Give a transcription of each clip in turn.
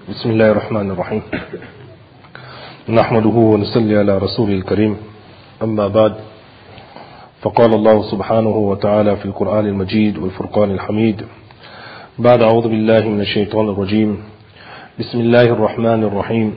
بسم الله الرحمن الرحيم نحمده ونصلي على رسول الكريم أما بعد فقال الله سبحانه وتعالى في القرآن المجيد والفرقان الحميد بعد أعوذ بالله من الشيطان الرجيم بسم الله الرحمن الرحيم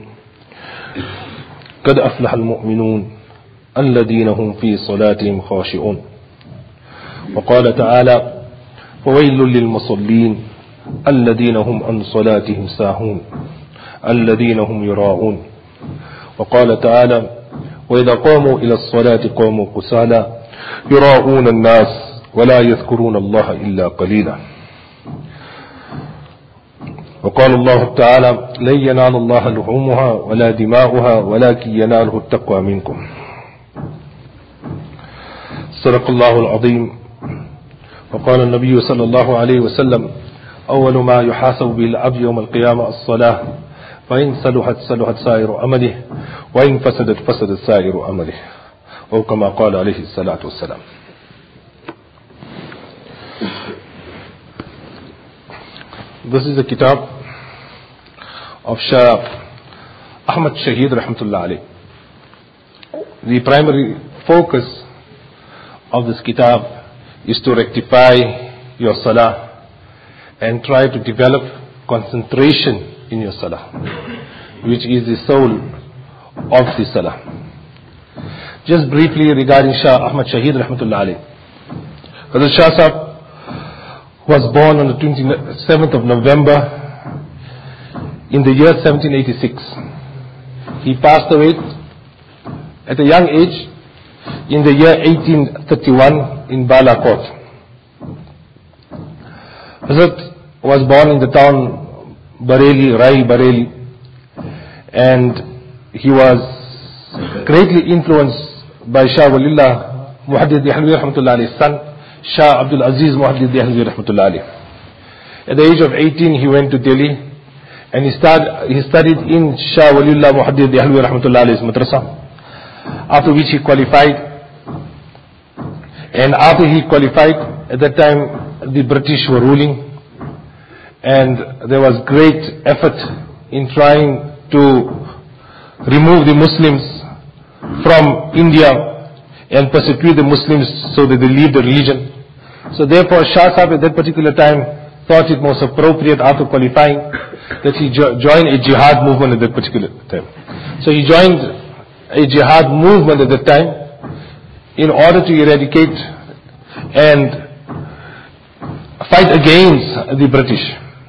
قد أفلح المؤمنون الذين هم في صلاتهم خاشعون وقال تعالى وويل للمصلين الذين هم عن صلاتهم ساهون الذين هم يراءون وقال تعالى وإذا قاموا إلى الصلاة قاموا كسالى يراءون الناس ولا يذكرون الله إلا قليلا وقال الله تعالى لن ينال الله لحومها ولا دماؤها ولكن يناله التقوى منكم صدق الله العظيم وقال النبي صلى الله عليه وسلم أول ما يحاسب به العبد يوم القيامة الصلاة فإن صلحت صلحت سائر عمله وإن فسدت فسدت سائر عمله أو كما قال عليه الصلاة والسلام. This is the kitab of Shah Ahmad Shahid Rahmatullah alayh. The primary focus of this kitab is to rectify your salah and try to develop concentration in your salah, which is the soul of the salah. Just briefly regarding Shah Ahmad Shahid Rahmatullah alayh. Hazrat Shah Sahab was born on the 27th of November in the year 1786. He passed away at a young age in the year 1831 in Balakot. Hazrat was born in the town Bareilly, Rai Bareilly, and he was greatly influenced by Shah Waliullah Muhaddith Dehlvi Rahmatullah alayh's son, Shah Abdul Aziz Muhaddith Dehlvi Rahmatullah alayh. At the age of 18 he went to Delhi and he studied in Shah Waliullah Muhaddith Dehlvi Rahmatullah alayh's madrasa, after which he qualified. And after he qualified, at that time the British were ruling, and there was great effort in trying to remove the Muslims from India and persecute the Muslims so that they leave the religion. So therefore Shah Sahab at that particular time thought it most appropriate after qualifying that he join a jihad movement at that particular time. So he joined a jihad movement at that time in order to eradicate and fight against the British.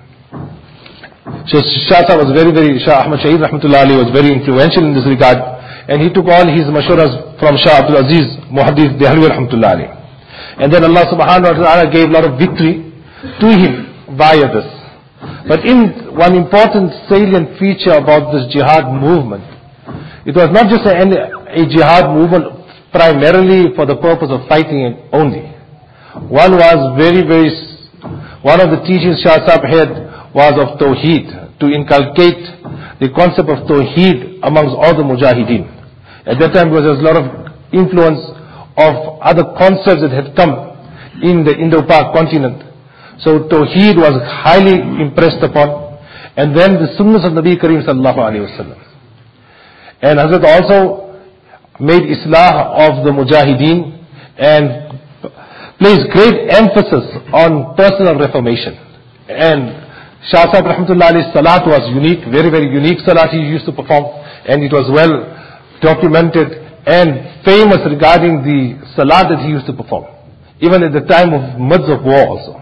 So Shah Sahab was Shah Ahmad Shahid Rahmatullah alayh was very influential in this regard, and he took all his mashuras from Shah Abdul Aziz Muhaddith Dehlvi Rahmatullah alayh. And then Allah subhanahu wa ta'ala gave a lot of victory to him via this. But in one important salient feature about this jihad movement, it was not just a jihad movement primarily for the purpose of fighting only. One of the teachings Shah Sahab had was of Tawheed, to inculcate the concept of Tawheed amongst all the Mujahideen. At that time there was a lot of influence of other concepts that had come in the Indo-Pak continent. So Tawheed was highly impressed upon, and then the Sunnahs of Nabi Kareem Sallallahu Alaihi Wasallam. And Hazrat also made Islah of the Mujahideen and placed great emphasis on personal reformation. And Shah Sahab Rahmatullah alayh's salat was unique, very, very unique salat he used to perform, and it was well documented and famous regarding the salat that he used to perform, even at the time of midst of war also.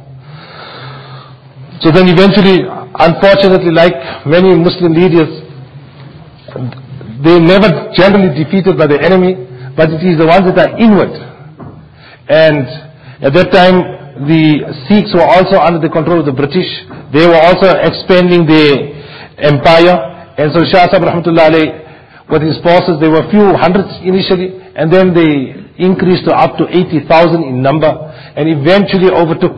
So then eventually, unfortunately, like many Muslim leaders, they never generally defeated by the enemy, but it is the ones that are inward. And at that time, the Sikhs were also under the control of the British. They were also expanding their empire. And so Shah Sahab Rahmatullah alayh, with his forces, there were a few hundreds initially, and then they increased to up to 80,000 in number, and eventually overtook,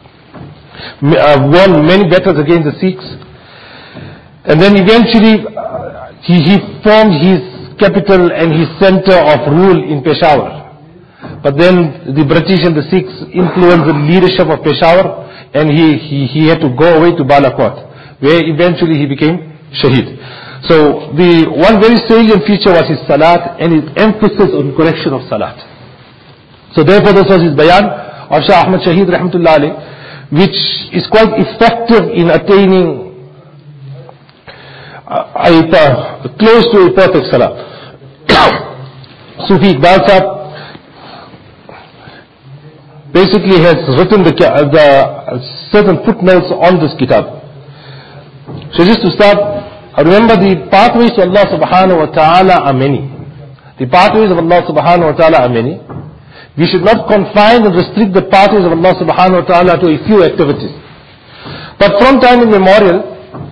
won many battles against the Sikhs. And then eventually he formed his capital and his center of rule in Peshawar. But then the British and the Sikhs influenced the leadership of Peshawar, and he had to go away to Balakot, where eventually he became shaheed. So the one very salient feature was his salat and his emphasis on correction of salat. So therefore this was his bayan of Shah Ahmad Shaheed rahmatullah alayh, which is quite effective in attaining close to a perfect salat. Sufi Iqbal Sahib basically has written the certain footnotes on this kitab. So just to start, remember the pathways to Allah subhanahu wa ta'ala are many. The pathways of Allah subhanahu wa ta'ala are many. We should not confine and restrict the pathways of Allah subhanahu wa ta'ala to a few activities. But from time immemorial,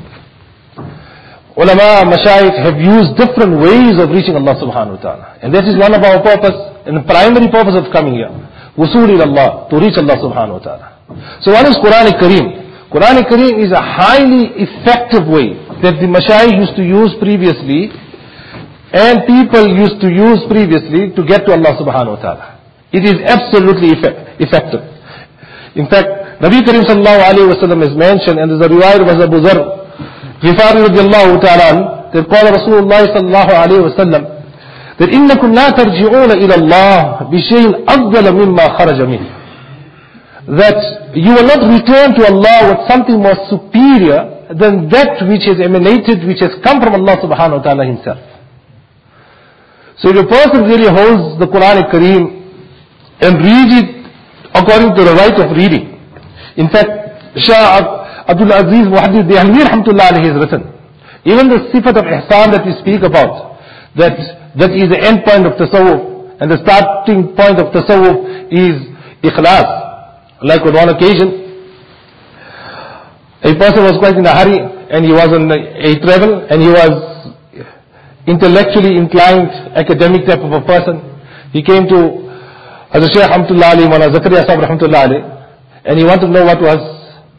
ulama, mashayikh have used different ways of reaching Allah subhanahu wa ta'ala. And that is one of our purpose, and the primary purpose of coming here. Wusul ila Allah, to reach Allah subhanahu wa ta'ala. So one is Quran Kareem. Quran Kareem is a highly effective way that the mashayikh used to use previously, and people used to use previously to get to Allah subhanahu wa ta'ala. It is absolutely effective. In fact, Nabi Kareem sallallahu alayhi wa sallam is mentioned, and there's a riwayat of Abu Dharr Ghifari radiallahu ta'ala, that called Rasulullah sallallahu alayhi wa sallam, that إِنَّكُمْ لَا تَرْجِعُونَ إِلَى اللَّهِ بِشَيْءٍ أَفْضَلَ مِمَّا خَرَجَ مِنْهُ. That you will not return to Allah with something more superior than that which has emanated, which has come from Allah subhanahu wa ta'ala himself. So if a person really holds the Quran Kareem and reads it according to the right of reading. In fact, Shah Abdul Aziz Muhaddith Dehlvi rahmatullah alayhi has written, even the sifat of ihsan that we speak about, that is the end point of tasawwuf, and the starting point of tasawwuf is ikhlas. Like on one occasion, a person was quite in a hurry, and he was on a travel, and he was intellectually inclined, academic type of a person. He came to Hazrat Shaykh rahmatullah alayhi, Mawlana Zakaria Sahib rahmatullah alayhi, and he wanted to know what was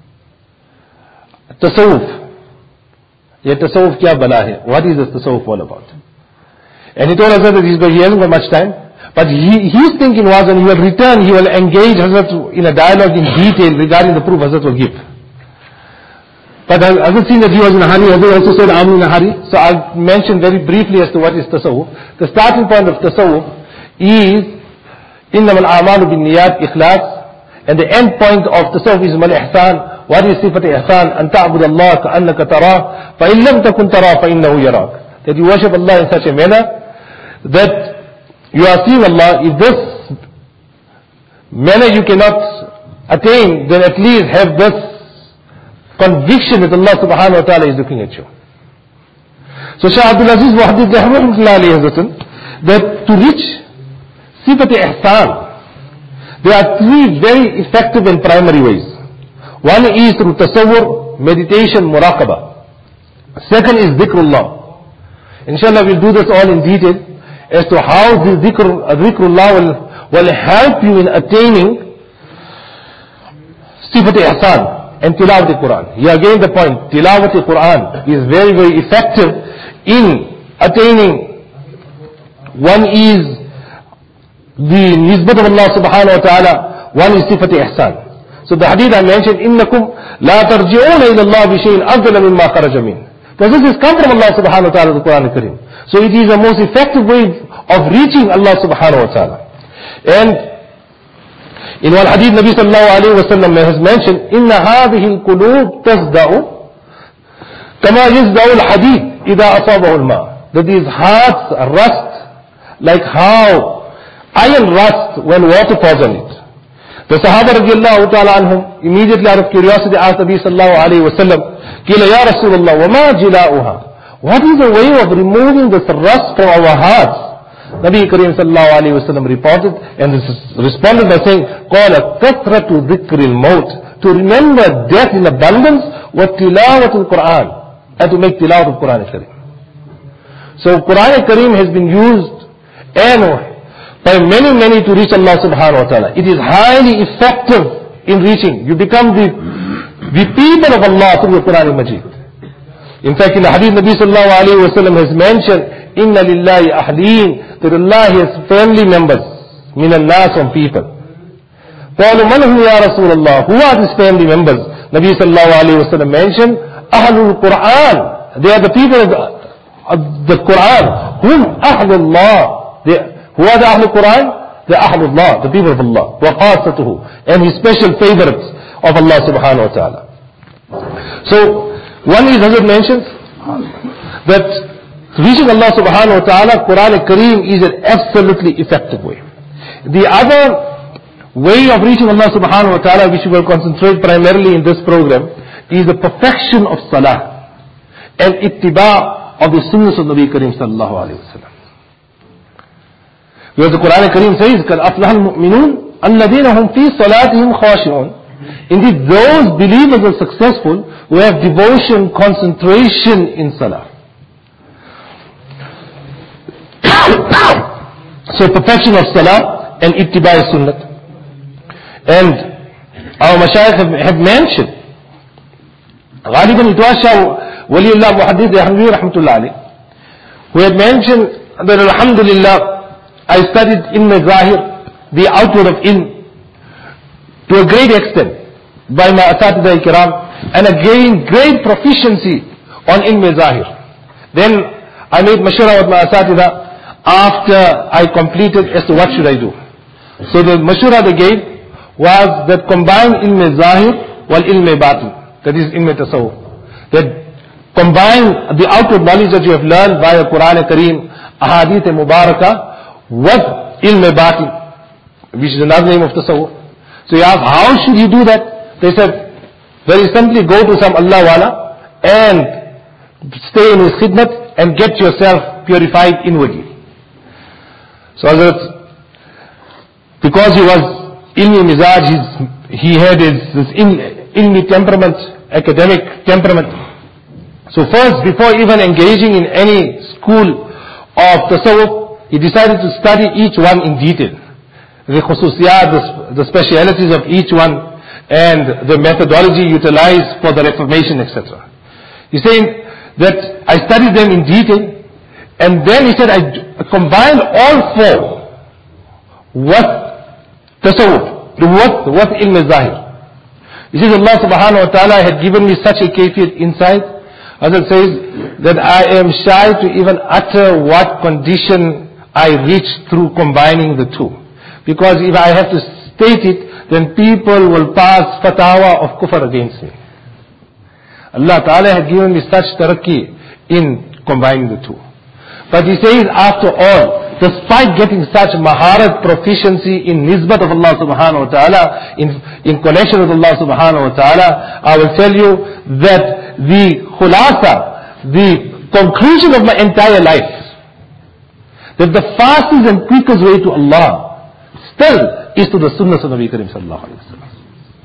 tasawwuf. Ye tasawwuf kya bala hai? What is this tasawwuf all about? And he told us that he hasn't got much time, but his thinking was when he will return, he will engage Hazrat in a dialogue in detail regarding the proof Hazrat will give. But Hazrat seen that he was in a hurry, Hazrat also said, I'm in a hurry. So I'll mention very briefly as to what is tasawwuf. The starting point of tasawwuf is إِنَّمَا الْأَعْمَالُ بِالنِّيَّاتِ إِخْلَاص, and the end point of tasawwuf is mal-ihsan. What is sifat ihsan? أَن تَعْبُدَ اللَّهَ كَأَنَّكَ تَرَاهُ فَإِن لَمْ تَكُنْ تَرَاهُ فَإِنَّهُ يَرَاكَ. That you worship Allah in such a manner that you are seeing Allah. If this manner you cannot attain, then at least have this conviction that Allah subhanahu wa ta'ala is looking at you. So Shah Abdul Aziz Muhaddith Dehlvi has written that to reach sifat ihsan, there are three very effective and primary ways. One is through tasawwur, meditation, muraqabah. Second is dhikrullah. Inshallah we'll do this all in detail as to how this dhikrullah will help you in attaining sifat ihsan and tilawat al-Quran. Here again the point, tilawat al-Quran is very, very effective in attaining. One is the nisbat of Allah subhanahu wa ta'ala, one is sifat ihsan. So the hadith I mentioned, إِنَّكُمْ لَا تَرْجِعُونَ إِلَى اللَّهِ بِشَيْءٍ أَفْضَلَ مِمَّا خَرَجَ مِنْهُ. Because this has come from Allah subhanahu wa ta'ala, the Quran Kareem. So it is the most effective way of reaching Allah subhanahu wa ta'ala. And in one hadith, Nabi sallallahu alayhi wa sallam has mentioned, إِنَّ هَذِهِ الْقُلُوبِ تَزْدَعُ كَمَا يَزْدَعُ الْحَدِيدِ إِذَا أَصَابَهُ الْمَاءِ. That these hearts rust like how iron rusts when water falls on it. The Sahaba radiallahu ta'ala anhum immediately out of curiosity asked Nabi sallallahu alayhi wa sallam, Kila ya Rasulullah, wa ma jila'uha? What is the way of removing this rust from our hearts? Nabi Kareem sallallahu alayhi wa sallam reported and responded by saying, Qala kathratu dhikril maut, to remember death in abundance, wa tilawatul Quran, and to make tilawat of Quran Kareem. So Quran Kareem has been used and by many to reach Allah subhanahu wa ta'ala. It is highly effective in reaching. You become the people of Allah through the Quran Majid. In fact, in the hadith, Nabi sallallahu alayhi wa sallam has mentioned, Inna lillahi ahleen, that Allah has family members, min al-nas, from people. قالوا من هم يا رسول الله? Who are these family members? Nabi sallallahu alayhi wa sallam mentioned, Ahlul Quran, They are the people of the Quran. Whom Ahlullah. Who are the Ahlul Quran? The Ahlullah, the people of Allah. وَقَاسَتُهُ. And His special favorites of Allah subhanahu wa ta'ala. So, one is, Hazrat mentions, that reaching Allah subhanahu wa ta'ala, Quran Kareem is an absolutely effective way. The other way of reaching Allah subhanahu wa ta'ala, which we will concentrate primarily in this program, is the perfection of salah and ittiba' of the sunnahs of Nabi Kareem sallallahu alayhi wa sallam. Because the Quran Kareem says, قَدْ أَفْلَحَ الْمُؤْمِنُونَ الَّذِينَ هُمْ فِي صَلَاتِهِمْ خَاشِعُونَ. Indeed, those believers are successful who have devotion, concentration in salah. So perfection of salah and ittiba' sunnah. And our mashayikh have mentioned, Ghaliban it was Shah Waliullah Muhaddith Ahmadi Rahmatullah alayh, who had mentioned that Alhamdulillah, I studied ilm zahir, the outward of ilm, to a great extent by my asatidha kiram, and I gained great proficiency on ilm zahir. Then I made mashura with my asatidha after I completed as to what should I do. So the mashura they gave was that combine ilm zahir wal ilm batin, that is ilm tasawwuf. That combine the outward knowledge that you have learned by the Quran Kareem, ahadith mubarakah, with ilm batin, which is another name of tasawwuf. So you ask, how should you do that? They said, very simply go to some Allah wala and stay in his khidmat and get yourself purified inwardly. So because he was ilmi mizaj, he had this ilmi temperament, academic temperament. So first, before even engaging in any school of tasawwuf, he decided to study each one in detail. The khususiyat, the specialities of each one, and the methodology utilized for the reformation, etc. He's saying that I studied them in detail, and then he said I combined all four with tasawwuf, with ilm zahir. He says Allah subhanahu wa ta'ala had given me such a kayfiyat insight. Hazrat says that I am shy to even utter what condition I reached through combining the two. Because if I have to state it, then people will pass fatwa of kufr against me. Allah ta'ala had given me such tarakki in combining the two. But he says, after all, despite getting such maharat proficiency in nisbat of Allah subhanahu wa ta'ala, in connection with Allah subhanahu wa ta'ala, I will tell you that the khulasa, the conclusion of my entire life, that the fastest and quickest way to Allah still is to the sunnah of Nabi Kareem sallallahu alayhi wa sallam.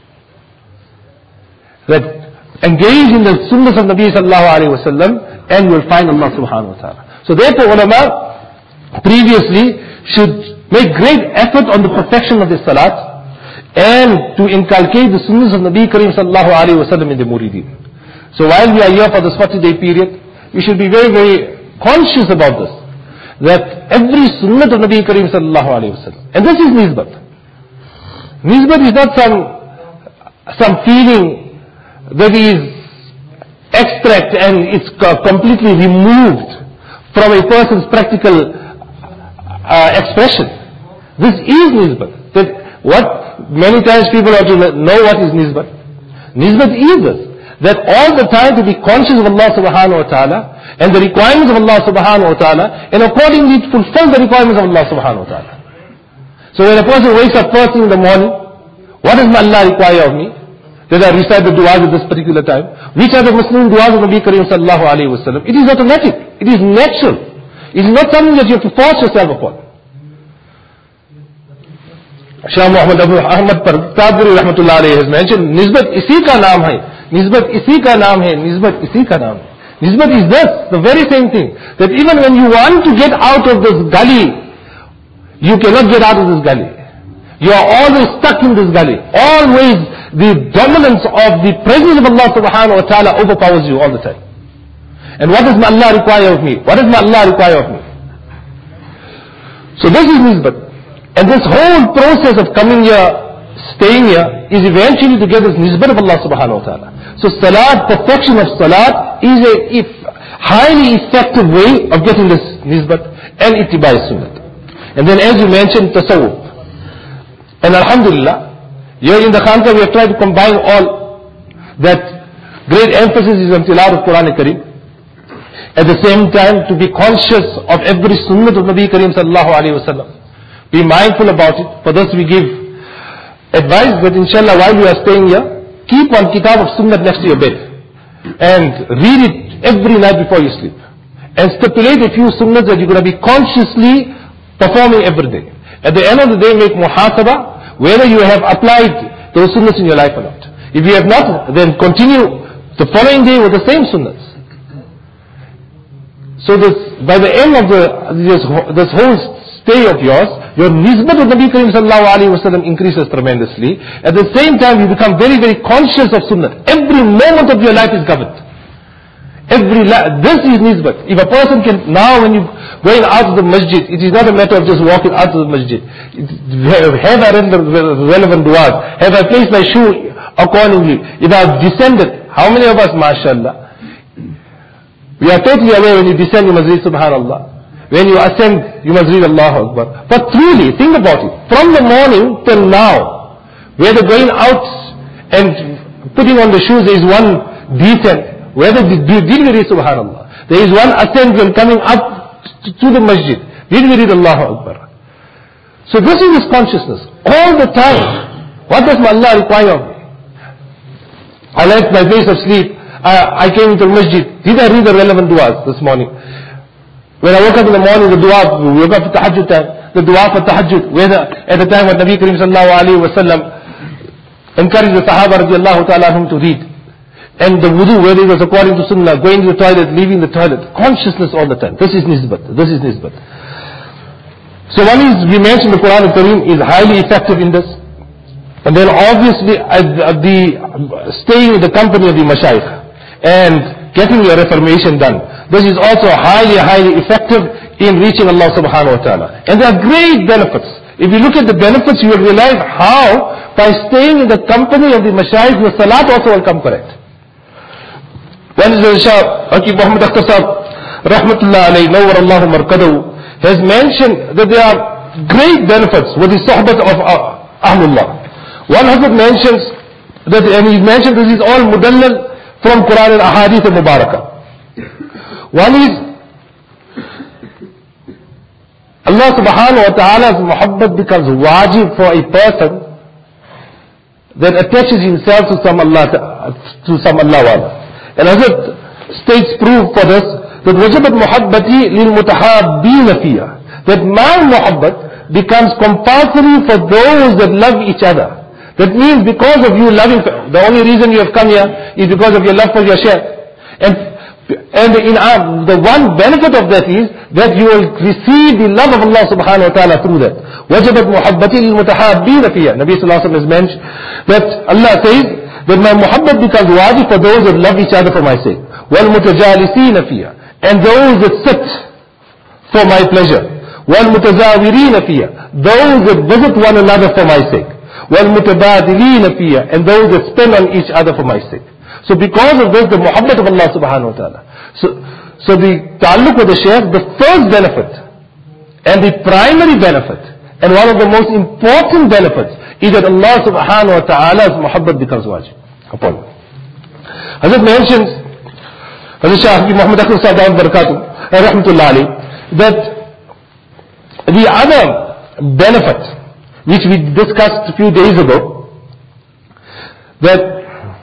That engage in the sunnah of Nabi sallallahu alayhi wa sallam and you will find Allah subhanahu wa ta'ala. So therefore ulama previously should make great effort on the perfection of the salat and to inculcate the sunnahs of Nabi Kareem sallallahu alayhi wa sallam in the murideen. So while we are here for this 40-day period, we should be very, very conscious about this. That every sunnah of Nabi Kareem sallallahu alayhi wa sallam, and this is nisbat. Nisbat is not some feeling that is extract and it's completely removed from a person's practical expression. This is nisbat. That what many times people have to know what is nisbat. Nisbat is this, that all the time to be conscious of Allah subhanahu wa ta'ala and the requirements of Allah subhanahu wa ta'ala, and accordingly fulfill the requirements of Allah subhanahu wa ta'ala. So when a person wakes up first thing in the morning, what does Allah require of me? That I recite the du'as at this particular time. Which are the Muslim du'as of Nabi Kareem sallallahu alayhi wa sallam? It is automatic. It is natural. It is not something that you have to force yourself upon. Shah Muhammad Abu Ahmad Tadbiri Rahmatullah alayhi has mentioned, Nisbat isi ka naam hai. Nisbat isi ka naam hai. Nisbat isi ka naam hai. Nisbat is this, the very same thing. That even when you want to get out of this gully, you cannot get out of this gully. You are always stuck in this gully. Always the dominance of the presence of Allah subhanahu wa ta'ala overpowers you all the time. And what does Allah require of me? What does Allah require of me? So this is nisbat. And this whole process of coming here, staying here, is eventually to get this nisbat of Allah subhanahu wa ta'ala. So salat, perfection of salat, is highly effective way of getting this nisbat and ittiba sunnah. And then as you mentioned, tasawwuf. And alhamdulillah, here in the Khanqa we have tried to combine all that. Great emphasis is on tilawat of Quran Kareem. At the same time, to be conscious of every sunnah of Nabi Kareem sallallahu alayhi wa sallam. Be mindful about it. For this we give advice that inshallah while you are staying here, keep one kitab of sunnah next to your bed. And read it every night before you sleep. And stipulate a few sunnahs that you're going to be consciously performing every day. At the end of the day, make muhasabah whether you have applied those sunnahs in your life or not. If you have not, then continue the following day with the same sunnahs. So by the end of this whole stay of yours, your nisbat of Nabi Kareem sallallahu alayhi wa sallam increases tremendously. At the same time, you become very, very conscious of sunnah. Every moment of your life is governed. This is nisbat. If a person can, now when you going out of the masjid, it is not a matter of just walking out of the masjid. Have I read the relevant du'as? Have I placed my shoe accordingly? If I have descended, how many of us, mashallah, we are totally aware when you descend, you must read subhanallah. When you ascend, you must read Allahu Akbar. But truly, think about it. From the morning till now, whether going out and putting on the shoes, there is one descent. Whether did we read subhanallah? There is one ascent when coming up to the masjid. Did we read Allahu Akbar? So this is this consciousness. All the time. What does Allah require of me? I left my place of sleep. I came into the masjid. Did I read the relevant du'as this morning? When I woke up in the morning, the dua, we woke up for tahajjud time, the dua for tahajjud, whether at the time when Nabi Kareem sallallahu alayhi wa sallam encouraged the Sahaba radiallahu ta'ala to read. And the wudu, whether it was according to sunnah, going to the toilet, leaving the toilet. Consciousness all the time. This is nisbat. This is nisbat. So one is, we mentioned the Quran Kareem is highly effective in this. And then obviously staying in the company of the mashayikh and getting your reformation done. This is also highly, highly effective in reaching Allah subhanahu wa ta'ala. And there are great benefits. If you look at the benefits, you will realize how by staying in the company of the mashayikh, your salat also will come correct. One is the Shah, Hakim Muhammad Akhtar Sahib, Rahmatullah alayhi, Nawwar Allahu Markadahu, has mentioned that there are great benefits with the sohbat of Ahlullah. One Hazrat mentions that, and he mentioned this is all mudallal from Quran and Ahadith and Mubarakah. One is Allah subhanahu wa ta'ala's muhabbat becomes wajib for a person that attaches himself to some Allah wala. And Hazrat states proof for this that wajabat muhabbati lil mutahabbina fiya, that my muhabbat becomes compulsory for those that love each other. That means because of you loving, the only reason you have come here is because of your love for your shaykh. And the one benefit of that is that you will receive the love of Allah subhanahu wa ta'ala through that. وَجَبَتْ مُحَبَّتِي لِلْمُتَحَابِّينَ فِيهَا. Nabi sallallahu alayhi wa sallam has mentioned that Allah says that my muhabbat becomes wajib for those that love each other for my sake. وَالْمُتَجَالِسِينَ فِيهَا. And those that sit for my pleasure. وَالْمُتَزَاوِرِينَ فِيهَا. Those that visit one another for my sake. وَالْمُتَبَادِلِينَ فِيهَا. And those that spend on each other for my sake. So because of this, the muhabbat of Allah subhanahu wa ta'ala. So the ta'alluq with the shaykh, the first benefit and the primary benefit and one of the most important benefits is that Allah subhanahu wa ta'ala's muhabbat becomes wajib upon you. Hazrat mentions, Hazrat Shah Muhammad Akhtar Sahib Barakatuh, Rahmatullah alayhi, that the other benefit which we discussed a few days ago, that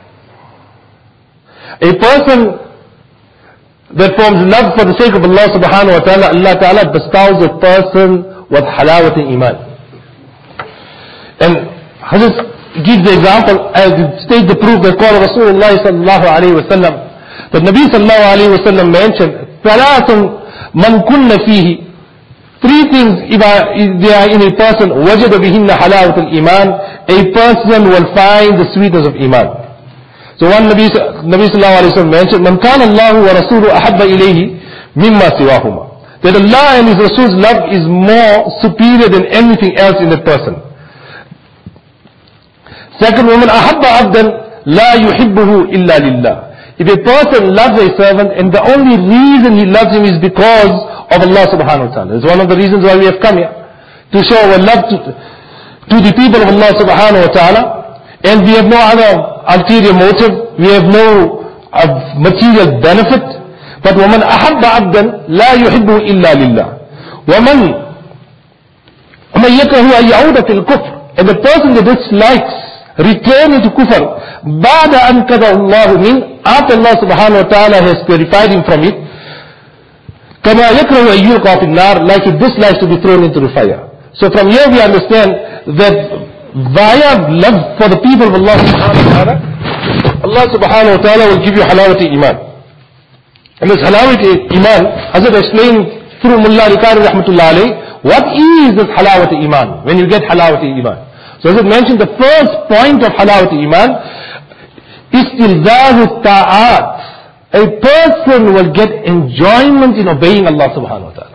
a person that forms love for the sake of Allah subhanahu wa ta'ala, Allah ta'ala bestows a person with halawat iman. And Hazrat gives the example, as states the proof that called Rasulullah sallallahu alayhi wa sallam, that Nabi sallallahu alayhi wa sallam mentioned, ثَلَاثٌ مَنْ كُنَّ فِيهِ. Three things, if they are in a person, وَجَدَ بِهِنَّ حَلَاوَةَ الْإِيمَانِ, a person will find the sweetness of iman. So one Nabi sallallahu alayhi wa sallam mentioned, مَنْ كَانَ اللَّهُ وَرَسُولُهُ أَحَبَّ إِلَيْهِ مِمَّا سِوَاهُمَا. That Allah and His Rasul's love is more superior than anything else in that person. Second, وَمَنْ أَحَبَّ عَبْدًا لَا يُحِبُّهُ إِلَّا لِلَّهِ. If a person loves a servant and the only reason he loves him is because of Allah subhanahu wa ta'ala. It's one of the reasons why we have come here. To show our love to the people of Allah subhanahu wa ta'ala. And we have no other ulterior motive. We have no material benefit. But وَمَنْ أَحَبَّ عَبْدًا لَا يُحِبُّهُ إِلَّا لِلَّهِ وَمَنْ يَكْرَهُ أَنْ يَعُودَ فِي الْكُفْرِ. And the person that dislikes returning to kufr بعد أن كَذَى اللَّهُ مِنْ, after Allah subhanahu wa ta'ala has purified him from it, كَمَا يَكْرَهُ أَنْ يُلْقَى فِي النَّارِ, like he dislikes to be thrown into the fire. So from here we understand that via love for the people of Allah subhanahu wa ta'ala, Allah subhanahu wa ta'ala will give you halawati iman. And this halawati iman, Hazrat explained through Mullah Rikari rahmatullah alayhi, what is this halawati iman? When you get halawati iman. So as I mentioned, the first point of halawati iman, istilzahu ta'at. A person will get enjoyment in obeying Allah subhanahu wa ta'ala.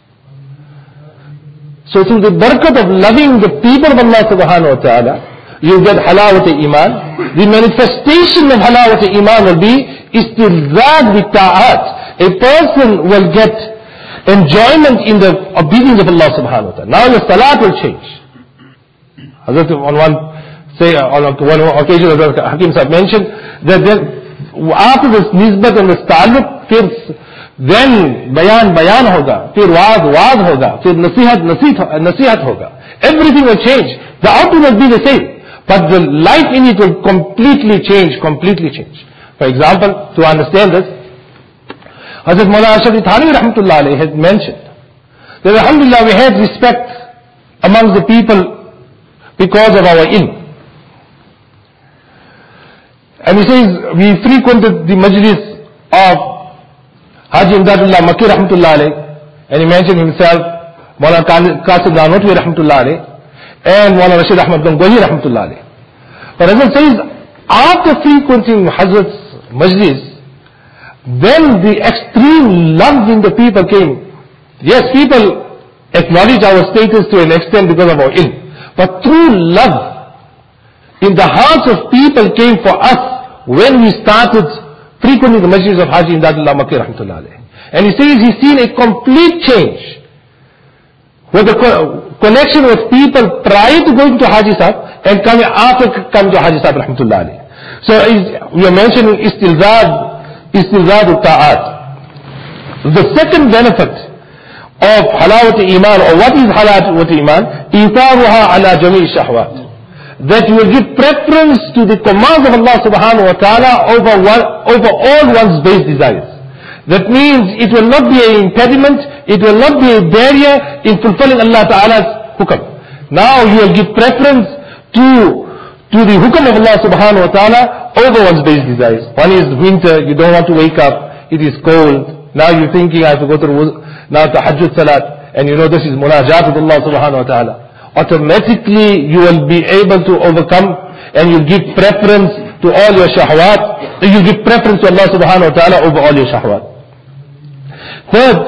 So through the barakat of loving the people of Allah subhanahu wa ta'ala, you get halawati iman. The manifestation of halawati iman will be istilzad bi ta'at. A person will get enjoyment in the obedience of Allah subhanahu wa ta'ala. Now your salat will change. Hazrat on one occasion, Hakim Sahib mentioned that then after this nisbat and this ta'alluq, then bayan hoga, fir waaz hoga, fir nasihat hoga. Everything will change. The outcome will be the same, but the life in it will completely change. For example, to understand this, Hazrat Mawlana Ashraf Thani rahmatullah alayhi had mentioned that alhamdulillah we had respect amongst the people because of our ilm. And he says, we frequented the majlis of Haji Imdadullah Makki rahmatullah alayhi, and he mentioned himself, Mawlana Qasim Nanotwi rahmatullah alayhi, and Mawlana Rashid Ahmad Gangohi rahmatullah alayhi. But Hazrat says, after frequenting Hazrat's majlis, then the extreme love in the people came. Yes, people acknowledge our status to an extent because of our ilm. But true love in the hearts of people came for us when we started frequenting the majlis of Haji Imdadullah Makki rahmatullah alayhi. And he says he's seen a complete change with the connection with people prior to going to Haji Sahib and coming after coming to Haji Sahib rahmatullah alayhi. So we are mentioning istilzad ta'at. The second benefit of halawati iman, or what is halawati iman? Itaruha ala jami' shahwat. That you will give preference to the commands of Allah subhanahu wa ta'ala over all one's base desires. That means it will not be an impediment, it will not be a barrier in fulfilling Allah ta'ala's hukam. Now you will give preference to the hukam of Allah subhanahu wa ta'ala over one's base desires. One is winter, you don't want to wake up, it is cold. Now you're thinking I have to go to now tahajjud salat, and you know this is munajat with Allah subhanahu wa ta'ala. Automatically you will be able to overcome, and you give preference to all your shahwat. You give preference to Allah subhanahu wa ta'ala over all your shahwat. Third,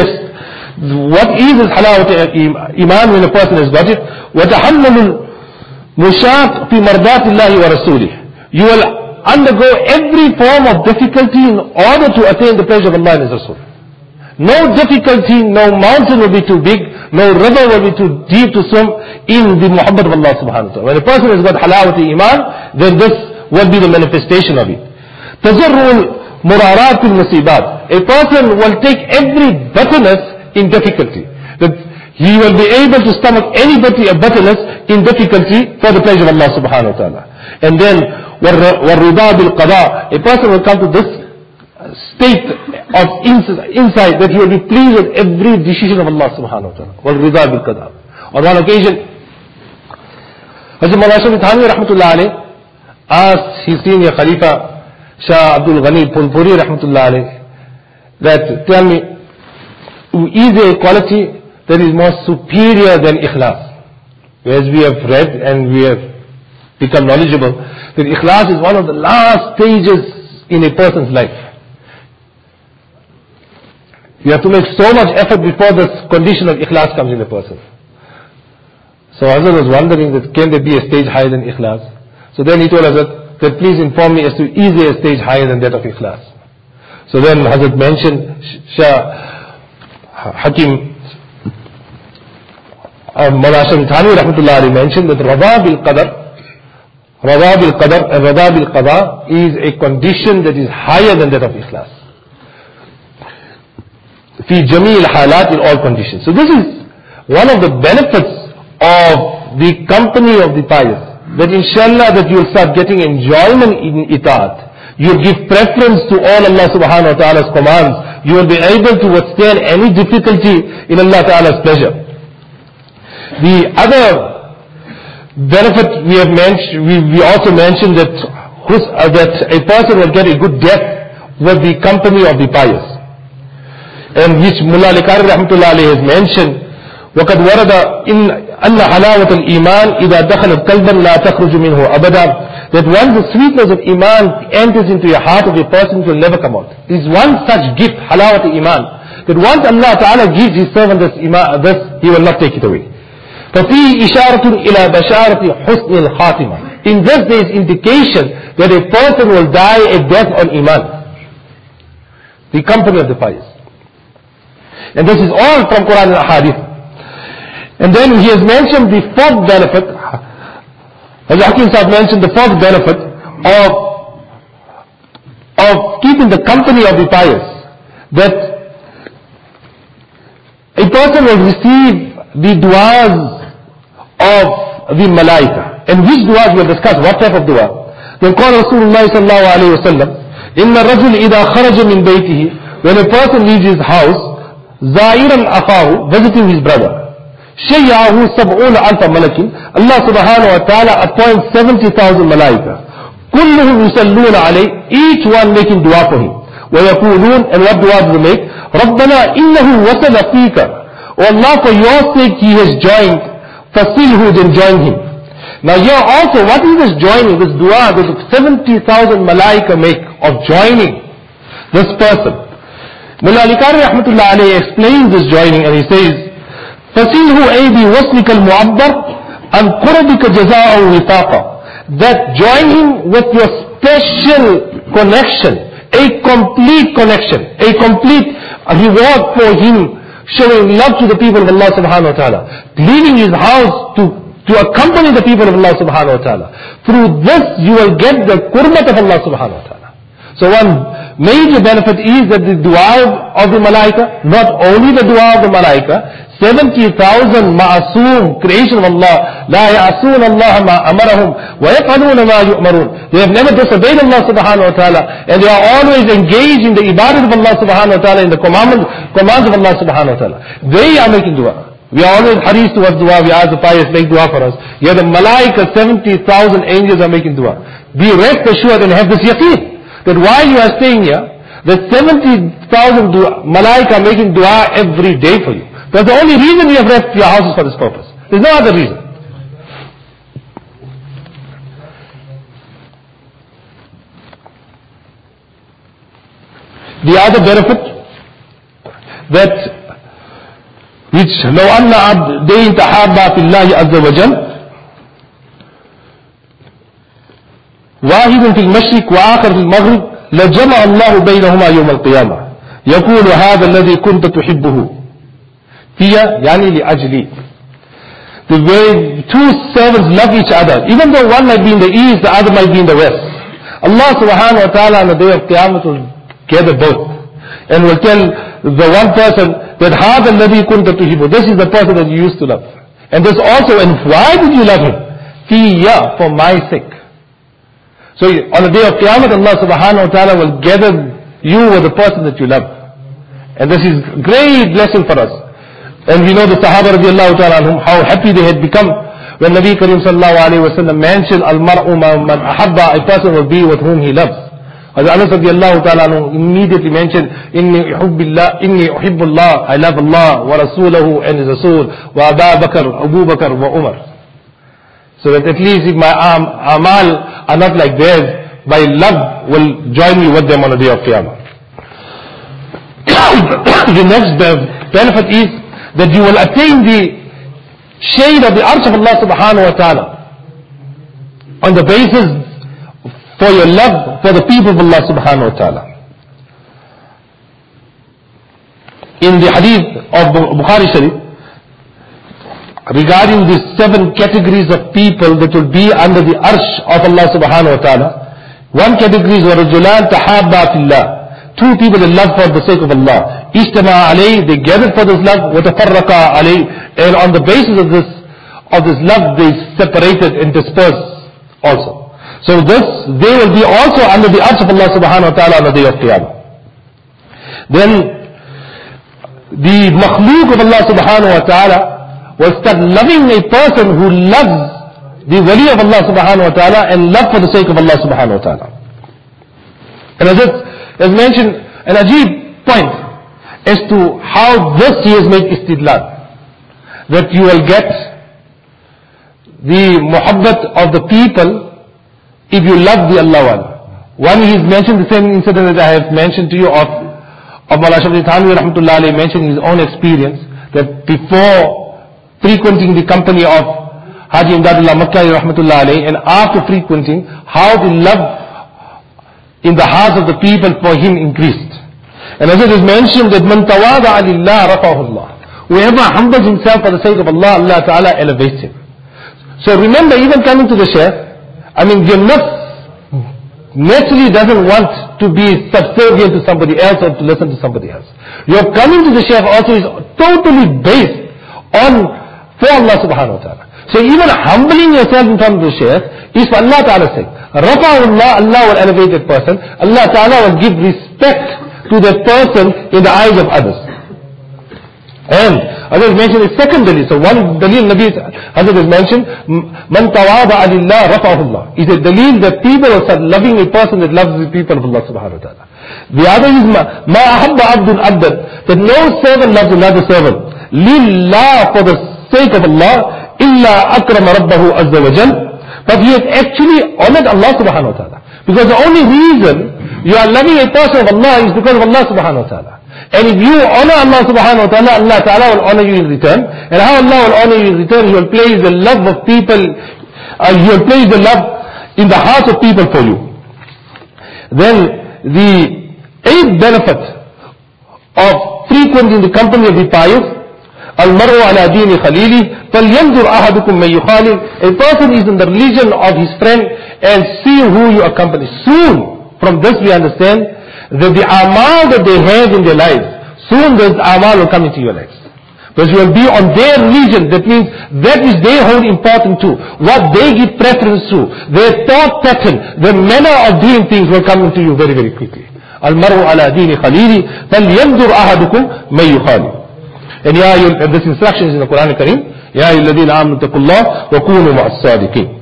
what is this halawat iman when a person has got it? وَتَحَمَّلُ الْمُشَاقِ فِي مَرْضَاتِ اللَّهِ وَرَسُولِهِ. You will undergo every form of difficulty in order to attain the pleasure of Allah and His Rasul. No difficulty, no mountain will be too big, no river will be too deep to swim in the muhabbat of Allah subhanahu wa ta'ala. When a person has got halawati iman, then this will be the manifestation of it. Tazarrul murarat al-musibat. A person will take every bitterness in difficulty. That he will be able to stomach any bitterness in difficulty for the pleasure of Allah subhanahu wa ta'ala. And then, وَالرِّضَى بِالْقَضَاءِ. A person will come to this state of insight that he will be pleased with every decision of Allah subhanahu wa ta'ala. وَالرِّضَى بِالْقَضَاءِ. On one occasion, Hazrat Mawlana Ashraf Thani rahmatullah alayhi asked his senior Khalifa, Shah Abdul Ghani Pulpuri rahmatullah alayhi, that tell me, is there a quality that is more superior than ikhlas? As we have read and we have become knowledgeable, that ikhlas is one of the last stages in a person's life. You have to make so much effort before this condition of ikhlas comes in a person. So Hazrat was wondering that can there be a stage higher than ikhlas? So then he told us that that please inform me as to is there a stage higher than that of Ikhlas? So then Hazrat mentioned, Shah Hakim Mawlana Thani Rahmatullah Ali mentioned that Rada bil Qadar and Rada bil Qada is a condition that is higher than that of Ikhlas. Fi Jameel Halat, in all conditions. So this is one of the benefits of the company of the pious, that inshallah that you will start getting enjoyment in itaat. You give preference to all Allah subhanahu wa ta'ala's commands. You will be able to withstand any difficulty in Allah ta'ala's pleasure. The other benefit we have mentioned, we also mentioned that a person will get a good death with the company of the pious. And which Mullah Likari Rahmatullah alayhi has mentioned, وَقَدْ وَرَدَ أَنَّ حَلَاوَةَ الْإِيمَانِ إِذَا دَخَلَتْ قَلْبًا لَا تَخْرُجُ مِنْهُ أَبَدًا. That once the sweetness of Iman enters into your heart of a person, it will never come out. There is one such gift, halawat Iman, that once Allah Ta'ala gives His servant this, He will not take it away. فَفِي إِشَارَةٌ إِلَى بَشَارَةِ حُسْنِ الْخَاتِمَةِ. In this there is indication that a person will die a death on Iman. The company of the pious. And this is all from Quran and Hadith. And then he has mentioned the fourth benefit, as Hakim Sahib mentioned the fourth benefit of keeping the company of the pious, that a person will receive the du'as of the malaika. And which du'as we have discussed, what type of dua? Then call Rasulullah sallallahu alayhi wa sallam, Inna rajul idha kharaja min baytihi, when a person leaves his house, zairan akhahu, visiting his brother, Shayyahu sab'una alfa malakin, Allah subhanahu wa ta'ala appoints 70,000 malaika. Kulluhum yusalluna alayh, each one making dua for him. وَيَقُولُونَ, and what dua do they make? رَبَّنَا إِنَّهُ وَسَلَ فِيكَ. O Allah, for your sake he has joined, فَصِلْهُ, then join him. Now here also, what is this joining, this dua, this 70,000 malaika make of joining this person? Mullah Likari Rahmatullah alayhi explains this joining and he says, فَسِلْهُ أَيْ بِوَصْلِكَ الْمُعَبَّرِ أَنْ قُرَبِكَ جَزَاءً وِفَاقًا. That join him with your special connection, a complete connection, a complete reward for him, showing love to the people of Allah subhanahu wa ta'ala, leaving his house to accompany the people of Allah subhanahu wa ta'ala. Through this you will get the qurbat of Allah subhanahu wa ta'ala. So one major benefit is that the dua of the malaika, not only the dua of the malaika, 70,000 ma'asoom, creation of Allah, la ya'asoon Allah ma amarahum, wa yaf'aluna ma yu'marun. They have never disobeyed Allah subhanahu wa ta'ala, and they are always engaged in the ibadat of Allah subhanahu wa ta'ala, in the commands of Allah subhanahu wa ta'ala. They are making dua. We are always haris towards dua, we ask the pious, make dua for us. Yet the malaika, 70,000 angels are making dua. Be rest assured and have this yaqeen, that while you are staying here, the 70,000 malaika are making dua every day for you. That's the only reason you have left your houses for this purpose. There's no other reason. The other benefit, that which لو أن عبدين تحابا في الله عز وجل واحد في المشرق وآخر في المغرب لجمع الله بينهما يوم القيامة يقول هذا الذي كنت تحبه فيا يعني لأجلي. The way two servants love each other, even though one might be in the east, the other might be in the west, Allah subhanahu wa ta'ala on the day of Qiyamah will gather both and will tell the one person that هذا الذي كنت تحبه, this is the person that you used to love, and this also, and why did you love him? فيا, for my sake. So on the day of Qiyamah, Allah subhanahu wa ta'ala will gather you with the person that you love. And this is great blessing for us. And we know the Sahaba radiallahu ta'ala anhum, how happy they had become when Nabi Kareem sallallahu alayhi wa sallam mentioned Al-mar'u man ahabba, a person will be with whom he loves. Hazrat Anas radiallahu ta'ala anhu immediately mentioned, Inni uhibbullah, I love Allah, wa rasulahu, and His Rasul, wa Abu Bakr, wa Umar. So that at least if my amal are not like theirs, my love will join me with them on the day of Qiyamah. The next benefit is that you will attain the shade of the arsh of Allah subhanahu wa ta'ala on the basis for your love for the people of Allah subhanahu wa ta'ala. In the hadith of Bukhari Sharif, regarding these 7 categories of people that will be under the arsh of Allah subhanahu wa ta'ala, one category is وَرَجُلَانْ تَحَابَّا فِي اللَّهِ, 2 people that love for the sake of Allah. اجتمع عليه, they gathered for this love, وَتَفَرَّقَا عليه, and on the basis of this love they separated and dispersed also. So they will be also under the arsh of Allah subhanahu wa ta'ala on the day of Qiyamah. Then the makhluk of Allah subhanahu wa ta'ala will start loving a person who loves the wali of Allah subhanahu wa ta'ala and love for the sake of Allah subhanahu wa ta'ala. And as mentioned, an ajib point as to how this he has made istidlal, that you will get the muhabbat of the people if you love the Allah one. One, he has mentioned the same incident that I have mentioned to you of Mawlana Ashraf Ali Thanwi rahmatullah alayhi, mentioning his own experience, that before frequenting the company of Haji Imdadullah Makkah rahmatullah alayhi, and after frequenting, how the love in the hearts of the people for him increased. And as it is mentioned that man tawada'a lillah rafa'ahu Allah, whoever humbles himself for the sake of Allah, Allah Ta'ala elevates him. So remember, even coming to the Shaykh, your nafs naturally doesn't want to be subservient to somebody else or to listen to somebody else. Your coming to the Shaykh also is totally based on for Allah subhanahu wa ta'ala. So even humbling yourself in front of the Shaykh is for Allah Ta'ala's sake. Rafa'ullah, Allah will elevate that person. Allah Ta'ala will give respect to that person in the eyes of others. And others mentioned a second dalil. So one dalil Nabi Hazrat has mentioned, man tawada'a lillah rafa'ahullah. Is a dalil that people will start loving a person that loves the people of Allah subhanahu wa ta'ala. The other is ma ahabba abdun abdan, that no servant loves another servant. Lillah, for the sake of Allah, illa akrama rabbahu azza wa jal. But he has actually honored Allah subhanahu wa ta'ala. Because the only reason you are loving a person of Allah is because of Allah subhanahu wa ta'ala. And if you honor Allah subhanahu wa ta'ala, Allah ta'ala will honor you in return. And how Allah will honor you in return? He will place the love of people, He will place the love in the hearts of people for you. Then the 8th benefit of frequenting the company of the pious, Al-Maru ala dini khalili, فَلْيَنْظُرْ أَحَدُكُمْ مَنْ يُخَالِلْ. A person is in the religion of his friend and see who you accompany. Soon, from this we understand that the amal that they have in their lives, soon those amal will come into your lives. Because you will be on their religion. That means that which they hold important to, what they give preference to, their thought pattern, their manner of doing things will come into you very, very quickly. Al-Maru ala dini khalili, فَلْيَنْظُرْ أَحَدُكُمْ مَنْ يُخَالِلْ. And this instruction is in the Quran al-Kareem. Ya ayyuhalladhina amanu taqullah wa kunu ma'as sadiqin.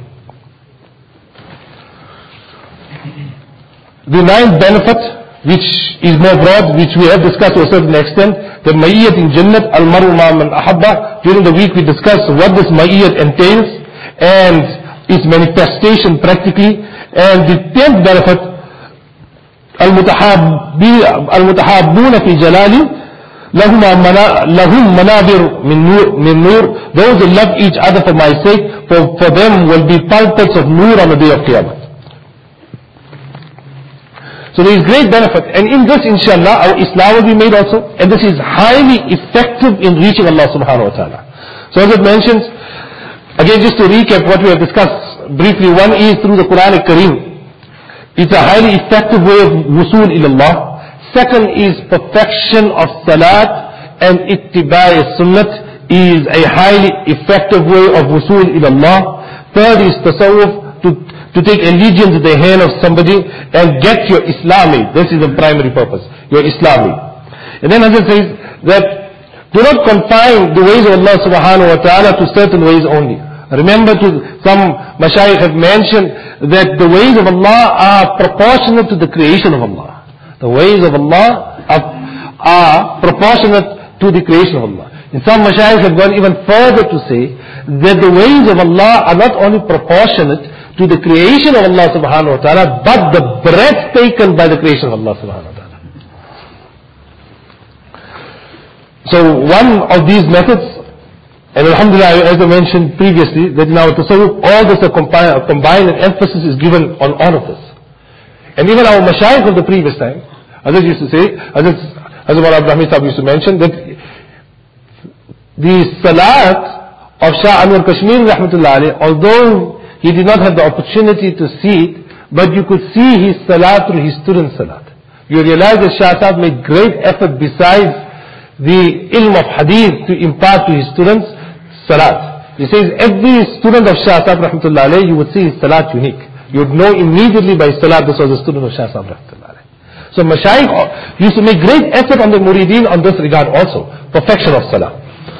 The 9th benefit, which is more broad, which we have discussed to a certain extent, the ma'iyyat in Jannat, al-maru ma man ahabba. During the week we discussed what this ma'iyyat entails and its manifestation practically. And the 10th benefit, al-mutahabbuna fi jalali, lahum manabir min nur. Those who love each other for my sake, for them will be pulpits of nur on the day of Qiyamah. So there is great benefit, and in this inshallah our Islam will be made also, and this is highly effective in reaching Allah subhanahu wa ta'ala. So as it mentions, again just to recap what we have discussed briefly, one is through the Quran al-Kareem. It's a highly effective way of wusul ilallah. Second is perfection of salat, and ittiba' sunnat is a highly effective way of wusul ilallah. Third is tasawwuf, to take allegiance to the hand of somebody and get your Islami. This is the primary purpose, your Islami. And then Hazrat says that do not confine the ways of Allah subhanahu wa ta'ala to certain ways only. Remember, some mashayikh have mentioned that the ways of Allah are proportionate to the creation of Allah. The ways of Allah are proportionate to the creation of Allah. And some mashayikh have gone even further to say that the ways of Allah are not only proportionate to the creation of Allah subhanahu wa ta'ala, but the breath taken by the creation of Allah subhanahu wa ta'ala. So one of these methods, and alhamdulillah, as I mentioned previously, that in our tasawwuf all this are combined and emphasis is given on all of this. And even our mashayikh of the previous time, Hazrat used to say, Hazrat Maulana Brahmi Sahib used to mention that the salat of Shah Anwar Kashmiri rahmatullah alayhi, although he did not have the opportunity to see it, but you could see his salat through his student salat. You realize that Shah Sahib made great effort besides the ilm of hadith to impart to his students salat. He says every student of Shah Sahib rahmatullah alayhi, you would see his salat unique. You would know immediately by salat this was a student of Shah Sahib rahmatullah alayhi. So Mashayikh used to make great effort on the murideen on this regard also. Perfection of salah.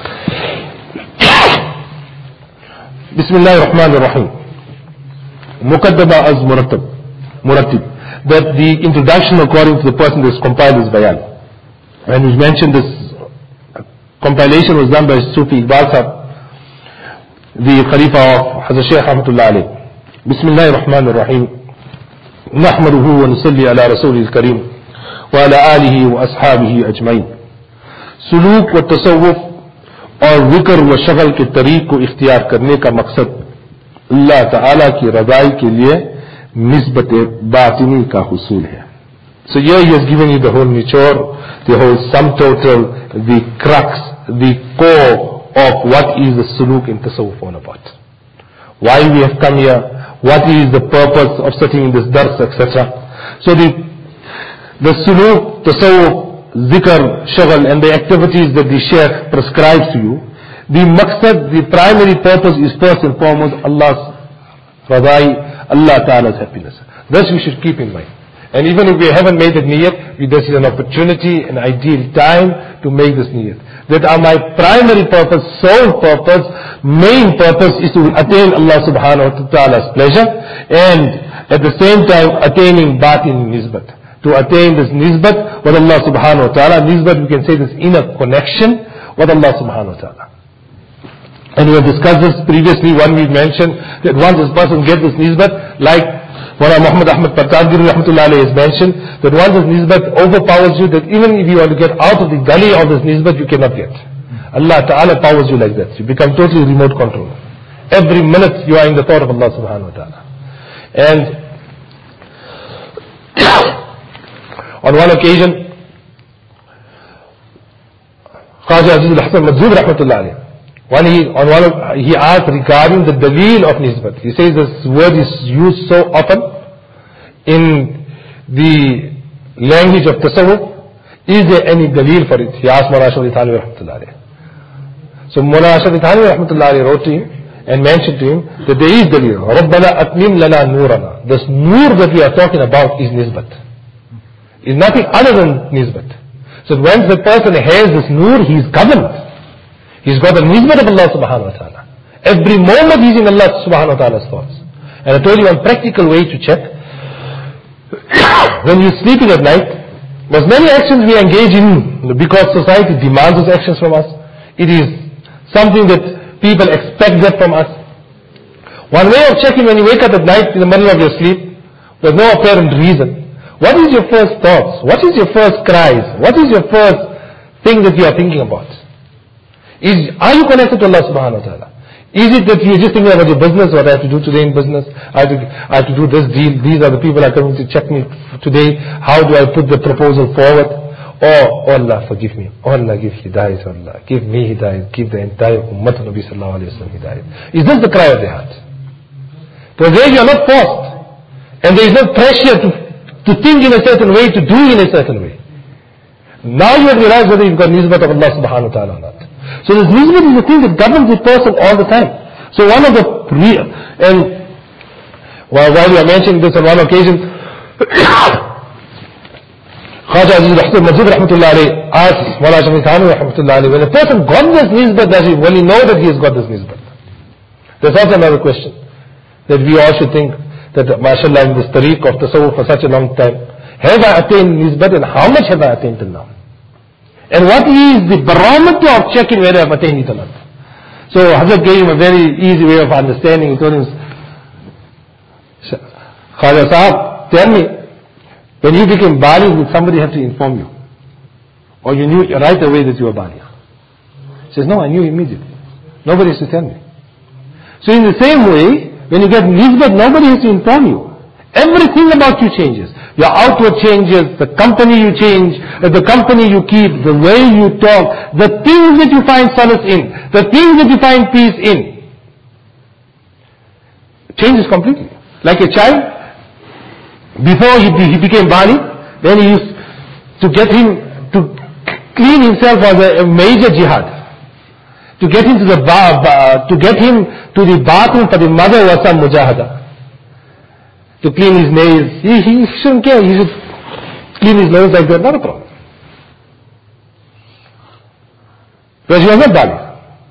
Bismillah ar-Rahman ar-Rahim. Muqaddama az Muratib. That the introduction according to the person who has compiled this bayan. And we mentioned this compilation was done by Sufi Iqbal Sahib, the Khalifa of Hazrat Shaykh Rahmatullah alayhi. Bismillah ar-Rahman ar-Rahim. Nahmaduhu wa nusalli ala Rasulil Kareem wa ala alihi wa ashabihi ajmain. Suluk wa tasawwuf और जिक्र व शगल के तरीक को इख्तियार करने का मकसद अल्लाह ताला की रज़ाई के लिए निस्बत बातिनी का हुसूल है. So here he has given you the whole nichor, the whole sum total, the crux, the core of what is the suluk in tasawwuf all about. Why we have come here, what is the purpose of sitting in this dars, etc. So the suluk, tasawwuf, zikr, shagal and the activities that the Shaykh prescribes to you, the maqsad, the primary purpose is first and foremost Allah's radai, Allah Ta'ala's happiness. This we should keep in mind. And even if we haven't made the niyat, this is an opportunity, an ideal time to make this niyat. That my primary purpose, sole purpose, main purpose is to attain Allah Subhanahu wa Ta'ala's pleasure and at the same time attaining batin nisbat. To attain this nisbat with Allah Subhanahu wa Ta'ala. Nisbat, we can say this inner connection with Allah Subhanahu wa Ta'ala. And we have discussed this previously when we mentioned that once this person gets this nisbat, like Maulana Muhammad Ahmad Patadgiri rahmatullah alayhi has mentioned, that once this nisbat overpowers you, that even if you want to get out of the gully of this nisbat, you cannot get. Allah Ta'ala powers you like that. You become totally remote control. Every minute you are in the thought of Allah Subhanahu wa Ta'ala. And on one occasion, Khaja Aziz al-Hasan Madzood rahmatullah alayhi, he asked regarding the daleel of nisbat. He says this word is used so often in the language of tasawwuf. Is there any daleel for it? He asked Mawlana Ashraf Ali Thanwi rahmatullah alayhi. So Mawlana Ashraf Ali Thanwi rahmatullah alayhi wrote to him and mentioned to him that there is daleel. Rabbana atmim lana nurana. This nur that we are talking about is nisbat. Is nothing other than nisbat. So when the person has this nur, he is governed. He's got the nisbat of Allah Subhanahu wa Ta'ala. Every moment he's in Allah Subhanahu wa Ta'ala's thoughts. And I told you one practical way to check. When you're sleeping at night, there's many actions we engage in because society demands those actions from us. It is something that people expect that from us. One way of checking when you wake up at night in the middle of your sleep, there's no apparent reason. What is your first thoughts? What is your first cries? What is your first thing that you are thinking about? Are you connected to Allah Subhanahu wa Ta'ala? Is it that you're just thinking about your business, what I have to do today in business? I have to do this deal. These are the people that are coming to check me today. How do I put the proposal forward? Oh Allah, forgive me. Oh Allah, give hidayat. Oh Allah, give me hidayat. Give the entire ummah of Nabi Sallallahu Alaihi Wasallam hidayat. Is this the cry of the heart? Because there you are not forced. And there is no pressure to think in a certain way, to do in a certain way. Now you have realized whether you've got nisbat of Allah Subhanahu wa Ta'ala or not. So this nisbat is the thing that governs the person all the time. So one of the while we are mentioning this on one occasion, Khaja Aziz al-Hasan Madzood rahmatullah alayhi asked Mawlana Ashraf Ali Thanwi rahmatullah alayhi, when a person got this nisbat, does he really know that he has got this nisbat? There's also another question that we all should think, that mashallah in this tariq of tasawwuf for such a long time, have I attained nisbat and how much have I attained till now? And what is the barometer of checking whether I have attained it or not? So Hazrat gave him a very easy way of understanding. He told him, Khaja Sahab, tell me, when you became baligh, did somebody have to inform you? Or you knew right away that you were baligh? He says, no, I knew immediately. Nobody has to tell me. So in the same way, when you get nisbat, nobody has to inform you. Everything about you changes. Your outward changes, the company you change, the company you keep, the way you talk, the things that you find solace in, the things that you find peace in. Changes completely. Like a child, before he became Bali, then he used to get him to clean himself was a major jihad. To get him to the bathroom for the mother was some mujahada. To clean his nails. He shouldn't care. He should clean his nose like that. Not a problem. Because he was not Bali.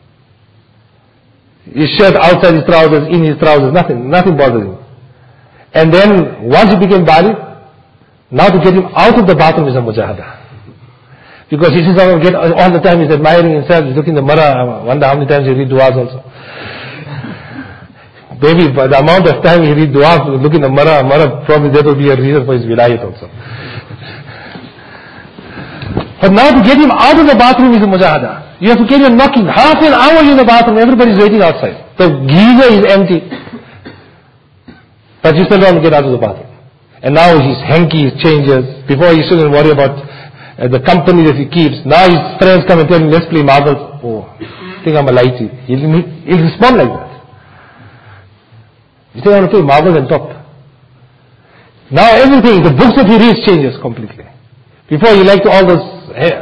His shirt outside his trousers, in his trousers, nothing bothers him. And then once he became Bali, now to get him out of the bathroom is a mujahada. Because he says, all the time he's admiring himself, he's looking in the mirror. I wonder how many times he read du'as also. Maybe by the amount of time he read du'as, look in the mirror, probably that will be a reason for his wilayat also. But now to get him out of the bathroom is a mujahada. You have to carry on knocking. Half an hour in the bathroom, everybody's waiting outside. The geyser is empty. But you still don't get out of the bathroom. And now his hanky changes. Before he shouldn't worry about the company that he keeps. Now his friends come and tell him, let's play marbles. Oh, I think I'm a lighty. He'll respond like that. You think I want to play marbles and top. Now everything, the books that he reads changes completely. Before he liked all those